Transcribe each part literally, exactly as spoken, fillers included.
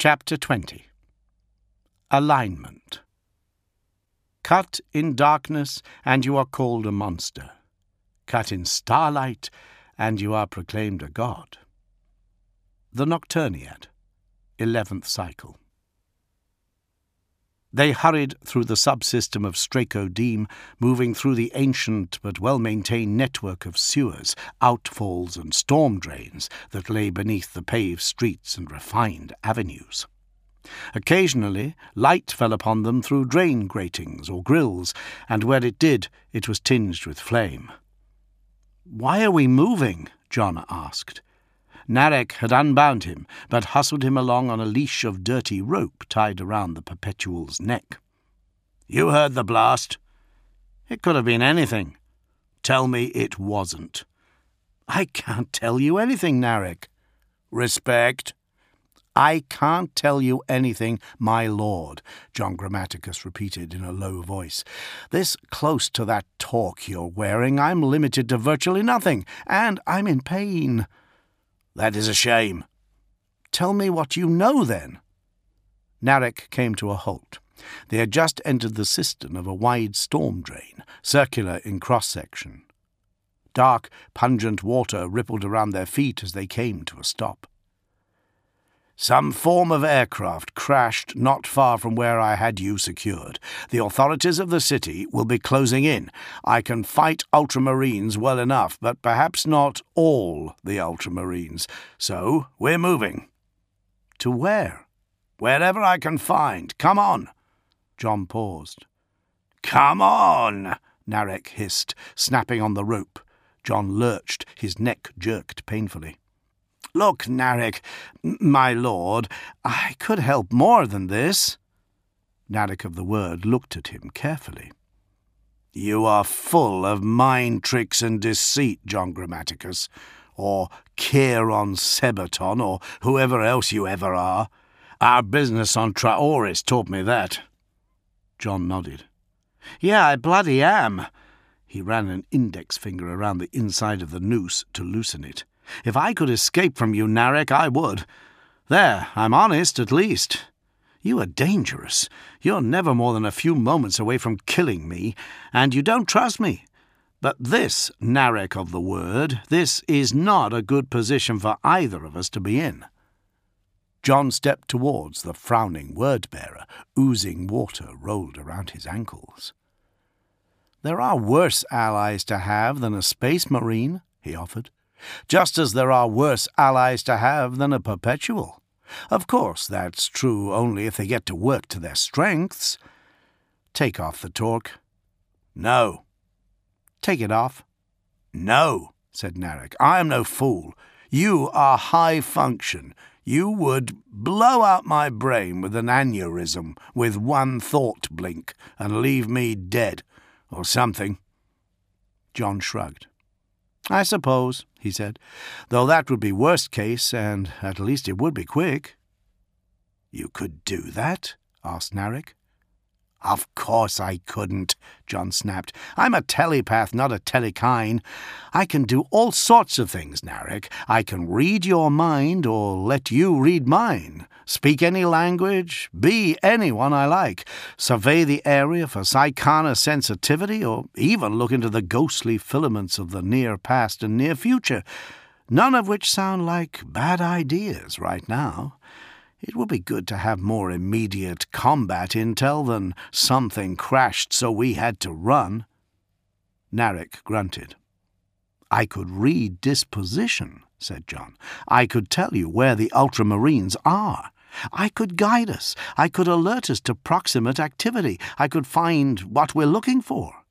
Chapter twenty. Alignment. Cut in darkness, and you are called a monster. Cut in starlight, and you are proclaimed a god. The Nocturniad, eleventh cycle. They hurried through the subsystem of Straco-Deem, moving through the ancient but well-maintained network of sewers, outfalls and storm drains that lay beneath the paved streets and refined avenues. Occasionally, light fell upon them through drain gratings or grills, and where it did, it was tinged with flame. "Why are we moving?" John asked. Narek had unbound him, but hustled him along on a leash of dirty rope tied around the Perpetual's neck. "You heard the blast." "It could have been anything." "Tell me it wasn't." "I can't tell you anything, Narek." "Respect." "I can't tell you anything, my lord," John Grammaticus repeated in a low voice. "This close to that talk you're wearing, I'm limited to virtually nothing, and I'm in pain." "That is a shame." "Tell me what you know, then." Narek came to a halt. They had just entered the cistern of a wide storm drain, circular in cross-section. Dark, pungent water rippled around their feet as they came to a stop. "Some form of aircraft crashed not far from where I had you secured. The authorities of the city will be closing in. I can fight Ultramarines well enough, but perhaps not all the Ultramarines. So we're moving." "To where?" "Wherever I can find. Come on." John paused. "Come on," Narek hissed, snapping on the rope. John lurched, his neck jerked painfully. "Look, Narek, my lord, I could help more than this." Narek of the Word looked at him carefully. "You are full of mind tricks and deceit, John Grammaticus, or Kieron Sebaton, or whoever else you ever are. Our business on Traoris taught me that." John nodded. "Yeah, I bloody am." He ran an index finger around the inside of the noose to loosen it. "If I could escape from you, Narek, I would. There, I'm honest, at least. You are dangerous. You're never more than a few moments away from killing me, and you don't trust me. But this, Narek of the Word, this is not a good position for either of us to be in." John stepped towards the frowning word-bearer. Oozing water rolled around his ankles. "There are worse allies to have than a space marine," he offered. "Just as there are worse allies to have than a Perpetual. Of course, that's true only if they get to work to their strengths. Take off the torque." "No." "Take it off." "No," said Narek. "I am no fool. You are high function. You would blow out my brain with an aneurysm with one thought blink and leave me dead, or something." John shrugged. "I suppose," he said, "though that would be worst case, and at least it would be quick." "You could do that?" asked Narek. "Of course I couldn't," John snapped. "I'm a telepath, not a telekine. I can do all sorts of things, Narek. I can read your mind or let you read mine, speak any language, be anyone I like, survey the area for psychana sensitivity, or even look into the ghostly filaments of the near past and near future, none of which sound like bad ideas right now. It would be good to have more immediate combat intel than something crashed so we had to run." Narek grunted. "I could read disposition," said John. "I could tell you where the Ultramarines are. I could guide us. I could alert us to proximate activity. I could find what we're looking for."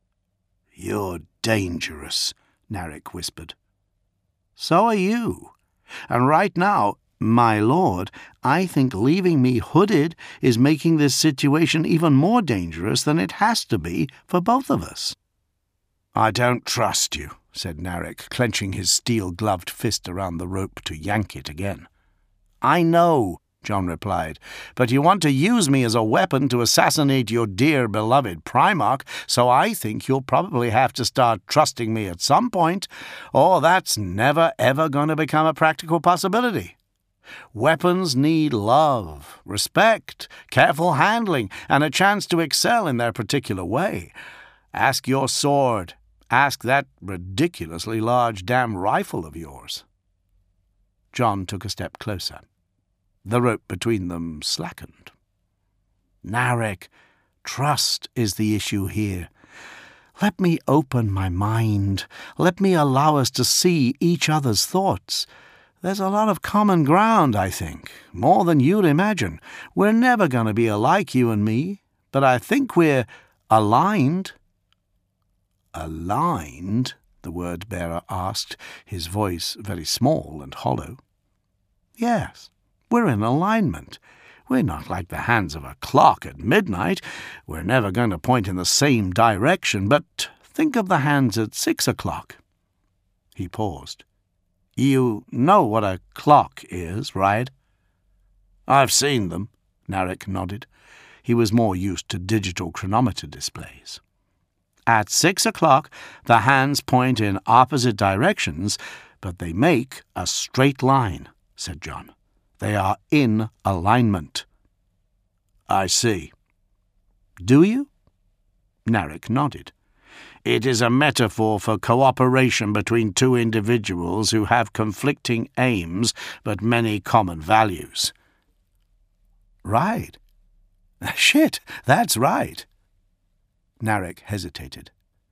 "You're dangerous," Narek whispered. "So are you. And right now, my lord, I think leaving me hooded is making this situation even more dangerous than it has to be for both of us." "I don't trust you," said Narek, clenching his steel-gloved fist around the rope to yank it again. "I know," John replied, "but you want to use me as a weapon to assassinate your dear beloved Primarch, so I think you'll probably have to start trusting me at some point, or that's never ever going to become a practical possibility. Weapons need love, respect, careful handling, and a chance to excel in their particular way. Ask your sword. Ask that ridiculously large damn rifle of yours." John took a step closer. The rope between them slackened. "Narek, trust is the issue here. Let me open my mind. Let me allow us to see each other's thoughts. There's a lot of common ground, I think, more than you'd imagine. We're never going to be alike, you and me, but I think we're aligned." "Aligned?" the word-bearer asked, his voice very small and hollow. "Yes, we're in alignment. We're not like the hands of a clock at midnight. We're never going to point in the same direction, but think of the hands at six o'clock." He paused. "You know what a clock is, right?" "I've seen them," Narek nodded. He was more used to digital chronometer displays. "At six o'clock, the hands point in opposite directions, but they make a straight line," said John. "They are in alignment." "I see." "Do you?" Narek nodded. "It is a metaphor for cooperation between two individuals who have conflicting aims but many common values." "Right. Shit, that's right." Narek hesitated.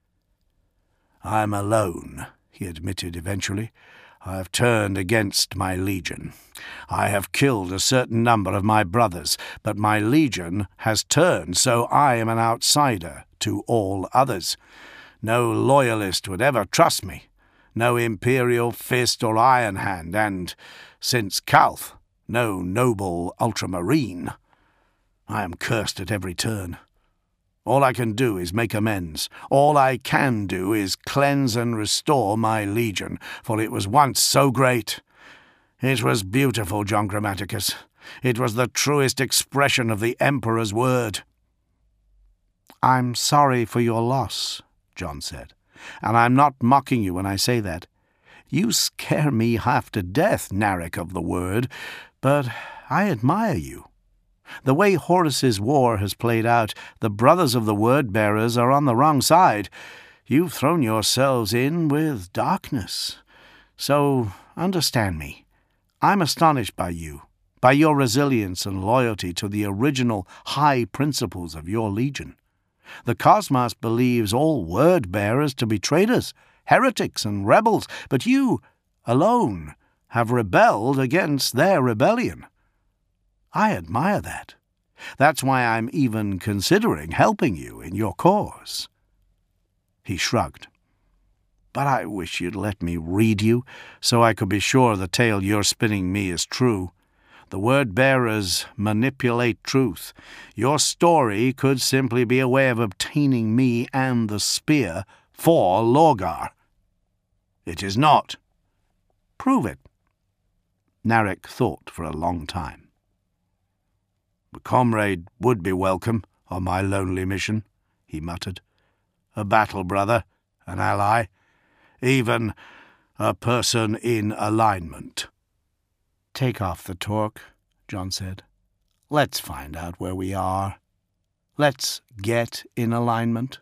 "I'm alone," he admitted eventually. "I have turned against my legion. I have killed a certain number of my brothers, but my legion has turned, so I am an outsider to all others. No loyalist would ever trust me, no imperial fist or iron hand, and, since Calth, no noble ultramarine. I am cursed at every turn. All I can do is make amends. All I can do is cleanse and restore my legion, for it was once so great. It was beautiful, John Grammaticus. It was the truest expression of the Emperor's word." "I'm sorry for your loss," John said, "and I'm not mocking you when I say that. You scare me half to death, Narek of the Word, but I admire you. The way Horus's war has played out, the brothers of the Word-bearers are on the wrong side. You've thrown yourselves in with darkness. So, understand me. I'm astonished by you, by your resilience and loyalty to the original high principles of your legion. The Cosmos believes all Word-bearers to be traitors, heretics and rebels, but you, alone, have rebelled against their rebellion. I admire that. That's why I'm even considering helping you in your cause." He shrugged. "But I wish you'd let me read you, so I could be sure the tale you're spinning me is true. The word-bearers manipulate truth. Your story could simply be a way of obtaining me and the spear for Lorgar." "It is not." "Prove it." Narek thought for a long time. "A comrade would be welcome on my lonely mission," he muttered. "A battle brother, an ally, even a person in alignment." "Take off the torque," John said. "Let's find out where we are. Let's get in alignment."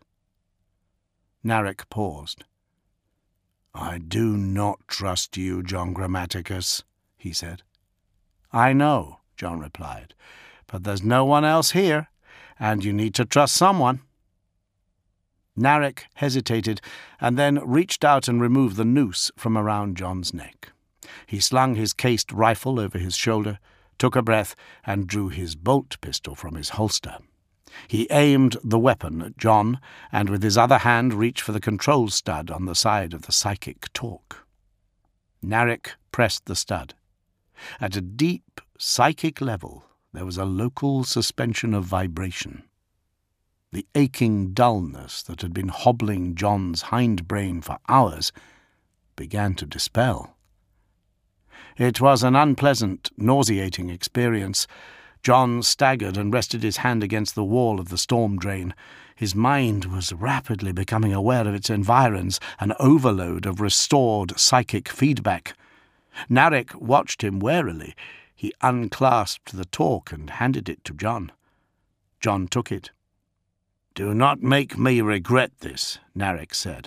Narek paused. "I do not trust you, John Grammaticus," he said. "I know," John replied. "But there's no one else here, and you need to trust someone." Narek hesitated, and then reached out and removed the noose from around John's neck. He slung his cased rifle over his shoulder, took a breath, and drew his bolt pistol from his holster. He aimed the weapon at John, and with his other hand reached for the control stud on the side of the psychic torque. Narek pressed the stud. At a deep psychic level, there was a local suspension of vibration. The aching dullness that had been hobbling John's hindbrain for hours began to dispel. It was an unpleasant, nauseating experience. John staggered and rested his hand against the wall of the storm drain. His mind was rapidly becoming aware of its environs, an overload of restored psychic feedback. Narek watched him warily. He unclasped the torque and handed it to John. John took it. "Do not make me regret this," Narek said.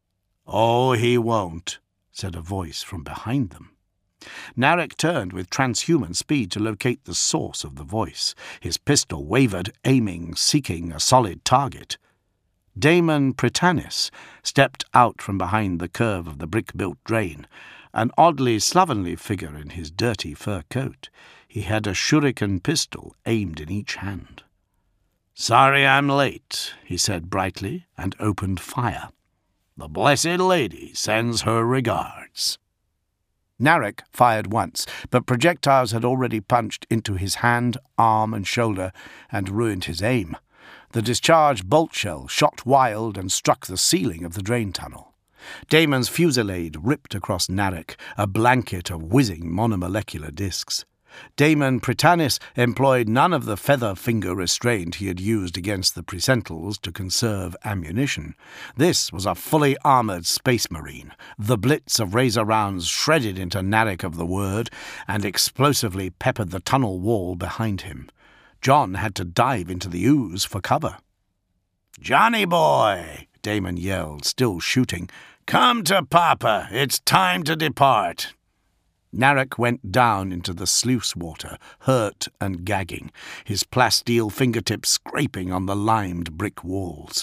"Oh, he won't," said a voice from behind them. Narek turned with transhuman speed to locate the source of the voice. His pistol wavered, aiming, seeking a solid target. Damon Pritanis stepped out from behind the curve of the brick-built drain, an oddly slovenly figure in his dirty fur coat. He had a shuriken pistol aimed in each hand. "Sorry I'm late," he said brightly, and opened fire. "The Blessed Lady sends her regards." Narek fired once, but projectiles had already punched into his hand, arm, and shoulder, and ruined his aim. The discharged bolt shell shot wild and struck the ceiling of the drain tunnel. Damon's fusillade ripped across Narek, a blanket of whizzing monomolecular discs. Damon Pritanis employed none of the feather-finger restraint he had used against the Presentals to conserve ammunition. This was a fully armoured space marine. The blitz of razor rounds shredded into Narek of the word and explosively peppered the tunnel wall behind him. John had to dive into the ooze for cover. "Johnny boy!" Damon yelled, still shooting. "Come to Papa! It's time to depart!" Narek went down into the sluice water, hurt and gagging, his plasteel fingertips scraping on the limed brick walls.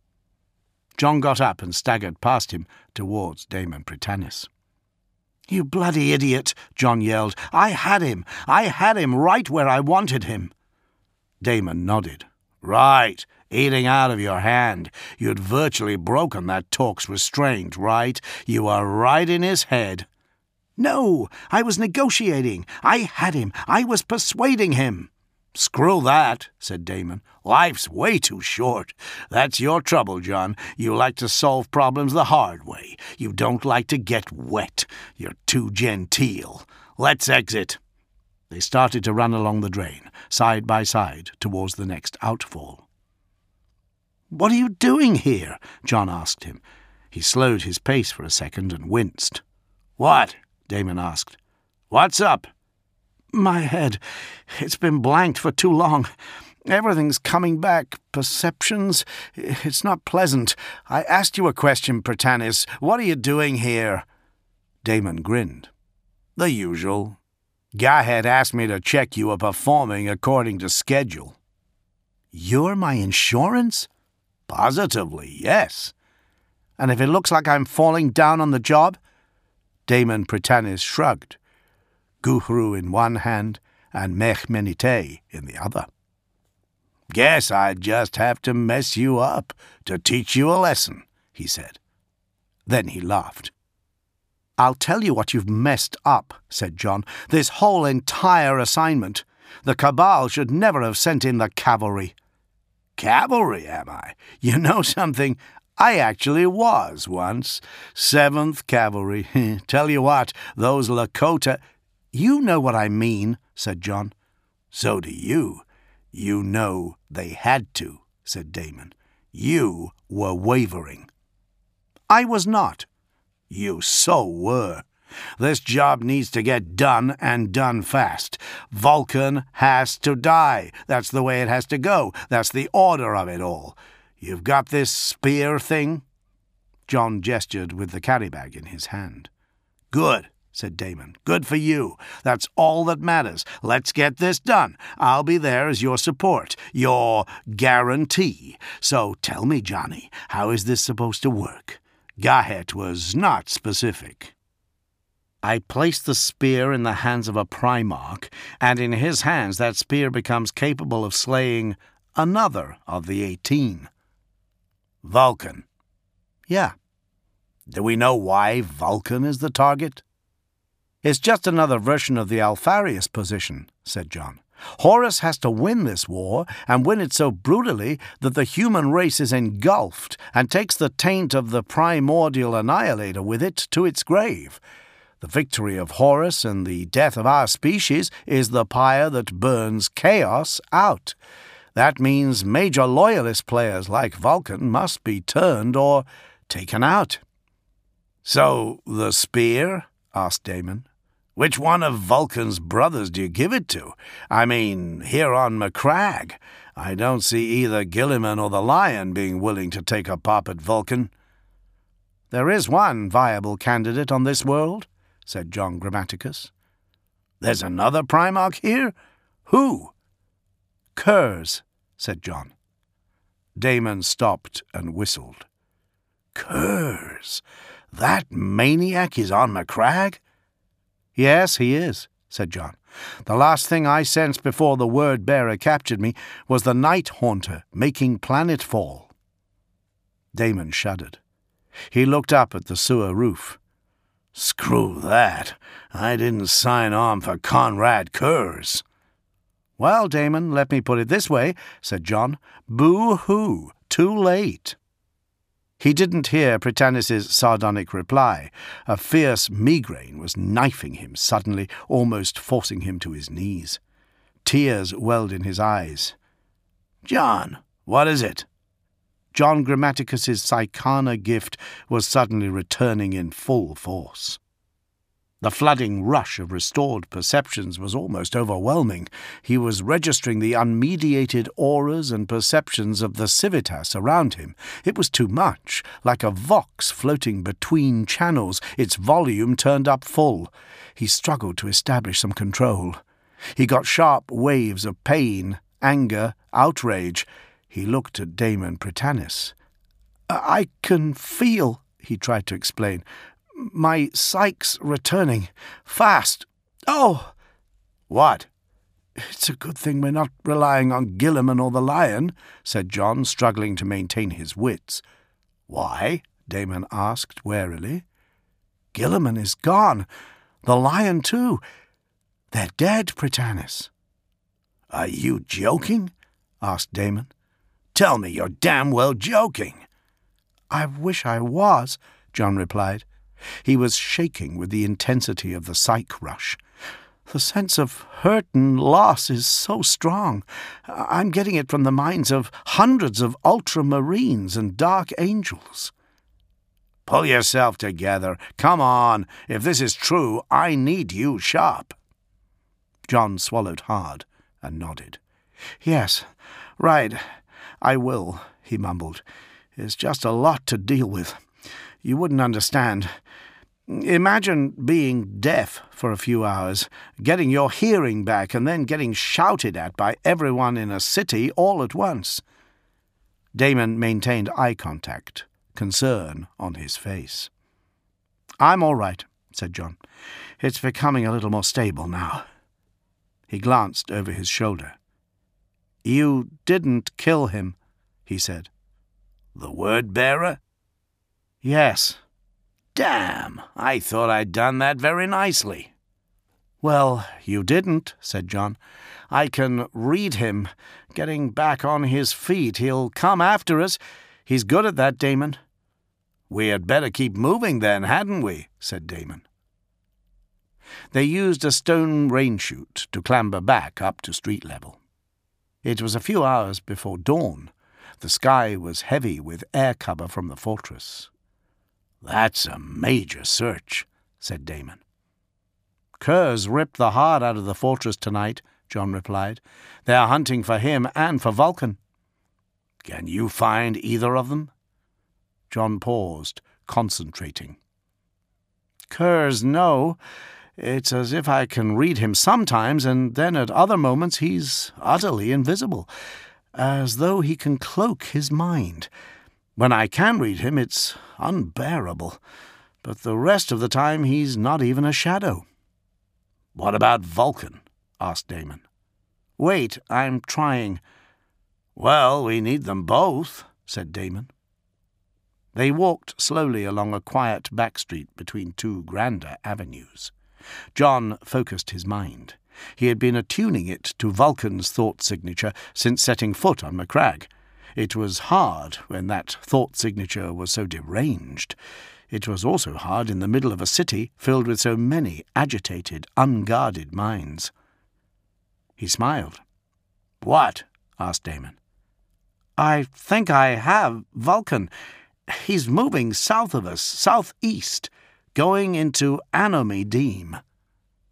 John got up and staggered past him towards Damon Pritanis. "You bloody idiot!" John yelled. "I had him! I had him right where I wanted him!" Damon nodded. "Right, eating out of your hand. You'd virtually broken that Torque's restraint, right? You were right in his head." "No, I was negotiating. I had him. I was persuading him." "Screw that," said Damon. "Life's way too short. That's your trouble, John. You like to solve problems the hard way. You don't like to get wet. You're too genteel. Let's exit." They started to run along the drain, side by side, towards the next outfall. "What are you doing here?" John asked him. He slowed his pace for a second and winced. "What?" Damon asked. "What's up?" "My head. It's been blanked for too long. Everything's coming back. Perceptions. It's not pleasant. I asked you a question, Pritanis. What are you doing here?" Damon grinned. "The usual. Garhead asked me to check you are performing according to schedule." "You're my insurance?" "Positively, yes." "And if it looks like I'm falling down on the job?" Damon Pritanis shrugged, Guhru in one hand and Mechmenite in the other. "Guess I'd just have to mess you up to teach you a lesson," he said. Then he laughed. "I'll tell you what you've messed up," said John. "This whole entire assignment. The Cabal should never have sent in the cavalry." "Cavalry, am I? You know something? I actually was once. Seventh Cavalry. Tell you what, those Lakota—" "You know what I mean," said John. "So do you. You know they had to," said Damon. "You were wavering." "I was not." "You so were. This job needs to get done, and done fast. Vulcan has to die. That's the way it has to go. That's the order of it all. You've got this spear thing?" John gestured with the carry-bag in his hand. "Good," said Damon. "Good for you. That's all that matters. Let's get this done. I'll be there as your support, your guarantee. So tell me, Johnny, how is this supposed to work? Garhet was not specific." "I place the spear in the hands of a Primarch, and in his hands that spear becomes capable of slaying another of the eighteen." "Vulcan?" "Yeah." "Do we know why Vulcan is the target?" "It's just another version of the Alfarius position," said John. "Horus has to win this war, and win it so brutally that the human race is engulfed and takes the taint of the primordial annihilator with it to its grave. The victory of Horus and the death of our species is the pyre that burns chaos out. That means major loyalist players like Vulcan must be turned or taken out." "So the spear?" asked Damon. Which one of Vulcan's brothers do you give it to? I mean, here on Macragge, I don't see either Guilliman or the Lion being willing to take a pop at Vulcan." "There is one viable candidate on this world," said John Grammaticus. "There's another Primarch here? Who?" "Currs," said John. Damon stopped and whistled. "Currs? That maniac is on Macragge?" "Yes, he is," said John. "The last thing I sensed before the Word-Bearer captured me was the Night Haunter making planetfall." Damon shuddered. He looked up at the sewer roof. "Screw that. I didn't sign on for Conrad Currs." "Well, Damon, let me put it this way," said John. "Boo-hoo, too late." He didn't hear Prytanis's sardonic reply. A fierce migraine was knifing him suddenly, almost forcing him to his knees. Tears welled in his eyes. "John, what is it?" John Grammaticus's Psychana gift was suddenly returning in full force. The flooding rush of restored perceptions was almost overwhelming. He was registering the unmediated auras and perceptions of the civitas around him. It was too much, like a vox floating between channels, its volume turned up full. He struggled to establish some control. He got sharp waves of pain, anger, outrage. He looked at Damon Prytanis. "I can feel," he tried to explain. "My psyche's returning. Fast. Oh!" "What?" "It's a good thing we're not relying on Guilliman or the Lion," said John, struggling to maintain his wits. "Why?" Damon asked warily. "Guilliman is gone. The Lion, too. They're dead, Prytanis." "Are you joking?" asked Damon. "Tell me you're damn well joking." "I wish I was," John replied. He was shaking with the intensity of the psych rush. "The sense of hurt and loss is so strong. I'm getting it from the minds of hundreds of ultramarines and dark angels." "Pull yourself together. Come on. If this is true, I need you sharp." John swallowed hard and nodded. "Yes, right. I will," he mumbled. "It's just a lot to deal with. You wouldn't understand. Imagine being deaf for a few hours, getting your hearing back, and then getting shouted at by everyone in a city all at once." Damon maintained eye contact, concern on his face. "I'm all right," said John. "It's becoming a little more stable now." He glanced over his shoulder. "You didn't kill him," he said. "The Word-Bearer?" "Yes." "Damn, I thought I'd done that very nicely." "Well, you didn't," said John. "I can read him. Getting back on his feet. He'll come after us. He's good at that, Damon." "We had better keep moving then, hadn't we?" said Damon. They used a stone rain chute to clamber back up to street level. It was a few hours before dawn. The sky was heavy with air cover from the fortress. "That's a major search," said Damon. "Currs ripped the heart out of the fortress tonight," John replied. "They're hunting for him and for Vulcan." "Can you find either of them?" John paused, concentrating. "Currs, no. It's as if I can read him sometimes, and then at other moments he's utterly invisible, as though he can cloak his mind. When I can read him, it's unbearable, but the rest of the time he's not even a shadow." "What about Vulcan?" asked Damon. "Wait, I'm trying." "Well, we need them both," said Damon. They walked slowly along a quiet back street between two grander avenues. John focused his mind. He had been attuning it to Vulcan's thought signature since setting foot on Macragge. It was hard when that thought signature was so deranged. It was also hard in the middle of a city filled with so many agitated, unguarded minds. He smiled. "What?" asked Damon. "I think I have Vulcan. He's moving south of us, southeast, going into Anomy Deem."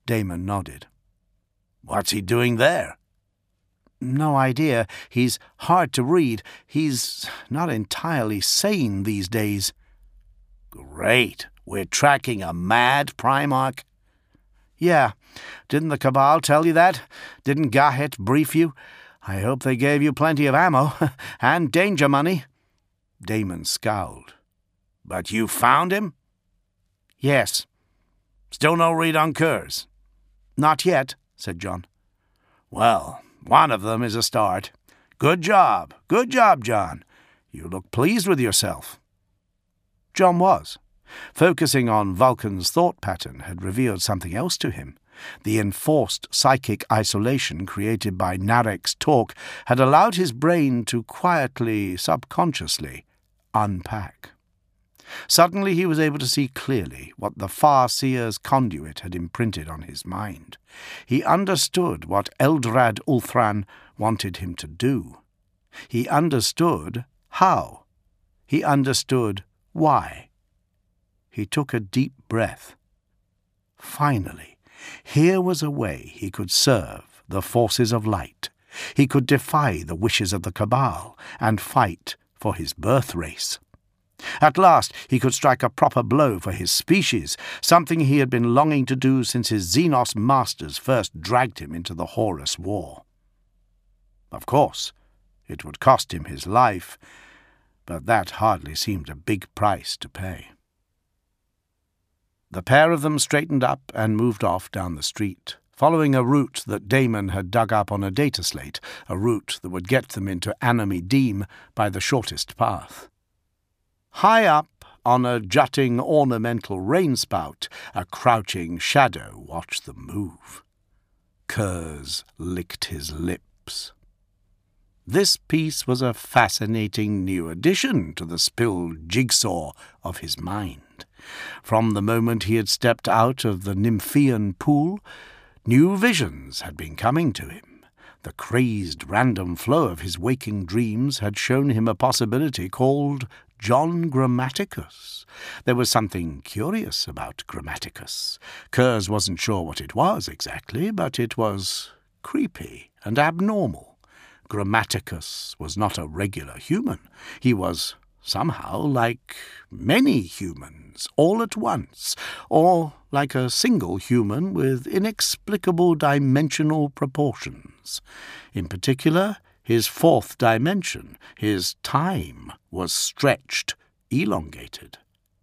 Damon nodded. What's he doing there? No idea. He's hard to read. He's not entirely sane these days. Great. We're tracking a mad Primarch? Yeah. Didn't the Cabal tell you that? Didn't Garhet brief you? I hope they gave you plenty of ammo and danger money. Damon scowled. But you found him? Yes. Still no read on Curze? Not yet, said John. Well, one of them is a start. Good job. Good job, John. You look pleased with yourself. John was. Focusing on Vulcan's thought pattern had revealed something else to him. The enforced psychic isolation created by Narek's talk had allowed his brain to quietly, subconsciously, unpack. Suddenly he was able to see clearly what the Far-Seer's conduit had imprinted on his mind. He understood what Eldrad Ulthran wanted him to do. He understood how. He understood why. He took a deep breath. Finally, here was a way he could serve the forces of light. He could defy the wishes of the Cabal and fight for his birth race. At last he could strike a proper blow for his species, something he had been longing to do since his Xenos masters first dragged him into the Horus War. Of course, it would cost him his life, but that hardly seemed a big price to pay. The pair of them straightened up and moved off down the street, following a route that Damon had dug up on a data slate, a route that would get them into Anami Deem by the shortest path. High up, on a jutting ornamental rainspout, a crouching shadow watched them move. Curze licked his lips. This piece was a fascinating new addition to the spilled jigsaw of his mind. From the moment he had stepped out of the Nymphean pool, new visions had been coming to him. The crazed random flow of his waking dreams had shown him a possibility called John Grammaticus. There was something curious about Grammaticus. Curze wasn't sure what it was exactly, but it was creepy and abnormal. Grammaticus was not a regular human. He was somehow like many humans, all at once, or like a single human with inexplicable dimensional proportions. In particular, his fourth dimension, his time, was stretched, elongated.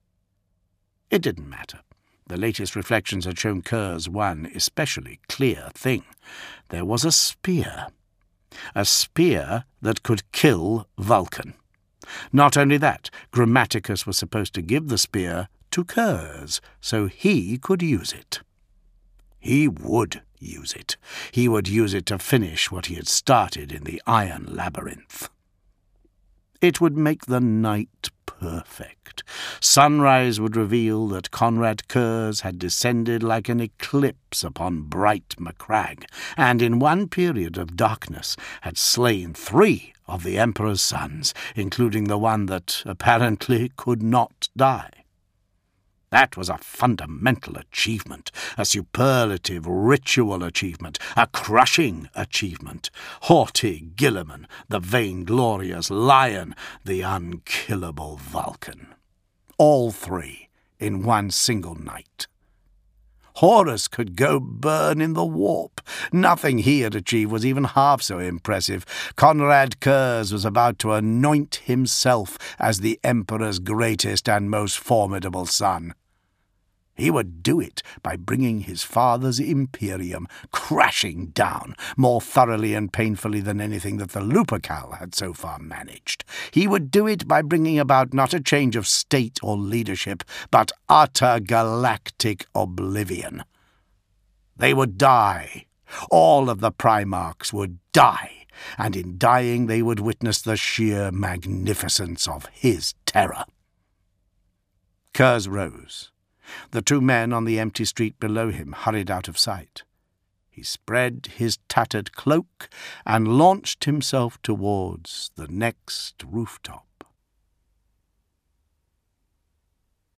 It didn't matter. The latest reflections had shown Curze one especially clear thing. There was a spear. A spear that could kill Vulcan. Not only that, Grammaticus was supposed to give the spear to Curze so he could use it. He would use it. He would use it to finish what he had started in the Iron Labyrinth. It would make the night perfect. Sunrise would reveal that Conrad Curze had descended like an eclipse upon bright Macragge, and in one period of darkness had slain three of the Emperor's sons, including the one that apparently could not die. That was a fundamental achievement, a superlative ritual achievement, a crushing achievement. Haughty Guilliman, the vainglorious lion, the unkillable Vulcan. All three in one single night. Horus could go burn in the warp. Nothing he had achieved was even half so impressive. Conrad Curze was about to anoint himself as the Emperor's greatest and most formidable son. He would do it by bringing his father's Imperium crashing down more thoroughly and painfully than anything that the Lupercal had so far managed. He would do it by bringing about not a change of state or leadership, but utter galactic oblivion. They would die. All of the Primarchs would die, and in dying they would witness the sheer magnificence of his terror. Curze rose. The two men on the empty street below him hurried out of sight. He spread his tattered cloak and launched himself towards the next rooftop.